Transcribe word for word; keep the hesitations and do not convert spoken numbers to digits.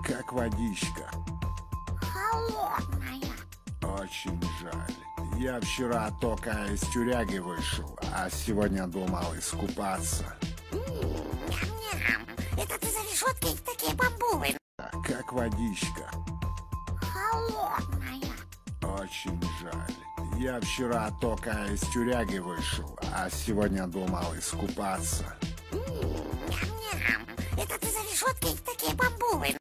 как водичка. Холодная. Очень жаль. Я вчера только из тюряги вышел, а сегодня думал искупаться. Ням-ням. Это ты за решеткой такие бамбулы. Как водичка. Холодная. Очень жаль. Я вчера только из тюряги вышел, а сегодня думал искупаться. Ням-ням. Это ты за решеткой такие бамбулы.